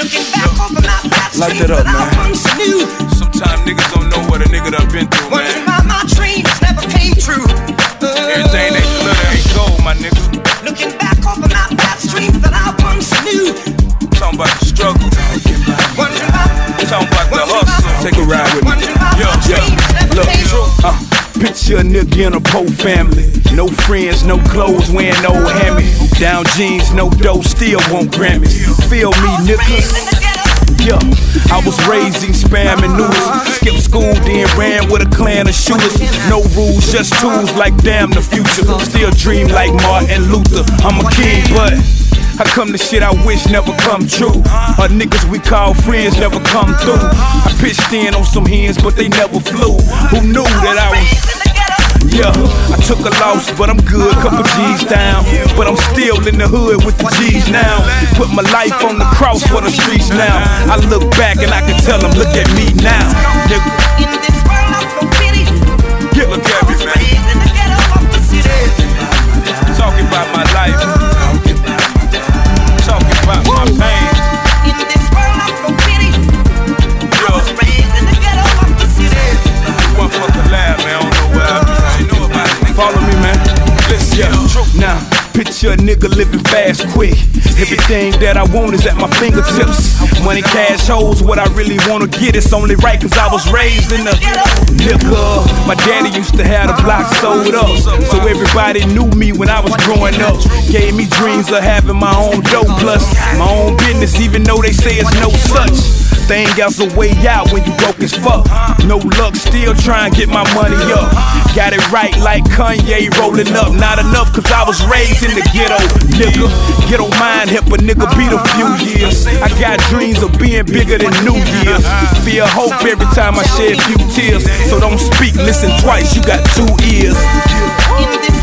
Light that up, man. Sometimes niggas don't know what a nigga done been through, man. My dreams never came true. Everything they glitter ain't gold, my nigga. Looking back over my past dreams that I once knew. Talking about the struggle. Talking about the hustle. Take a ride with me. Look, picture a nigga in a poor family. No friends, no clothes, wearing no hammy. Down jeans, no dough, still won't Grammys. Feel me, niggas? Yeah, I was raised eating spam and noodles. Skipped school, then ran with a clan of shooters. No rules, just tools like damn the future. Still dream like Martin Luther. I'm a king, but how come the shit I wish never come true? Niggas we call friends never come through. I pitched in on some hens, but they never flew. Who knew that I was... Yeah, I took a loss, but I'm good, couple G's down. But I'm still in the hood with the G's now. Put my life on the cross for the streets now. I look back and I can tell them, look at me now, nigga. Yeah, look at me, man. Talking about my life. Talking about my pain. One fucking laugh, man. I don't know where I know about it. Follow me, man. Listen, now, picture a nigga living fast, quick. Everything that I want is at my fingertips. Money, cash, hoes, what I really wanna get. It's only right cause I was raised in the nigga. My daddy used to have the block sold up, so everybody knew me when I was growing up. Gave me dreams of having my own dough, plus my own business, even though they say it's no such thing as a way out when you broke as fuck. No luck, still trying to get my money up. Got it right like Kanye rolling up. Not enough cause I was raised in the ghetto, nigga. Ghetto mind help a nigga beat a few years. I got dreams of being bigger than New Year's. Feel hope every time I shed a few tears. So don't speak, listen twice, you got 2 ears.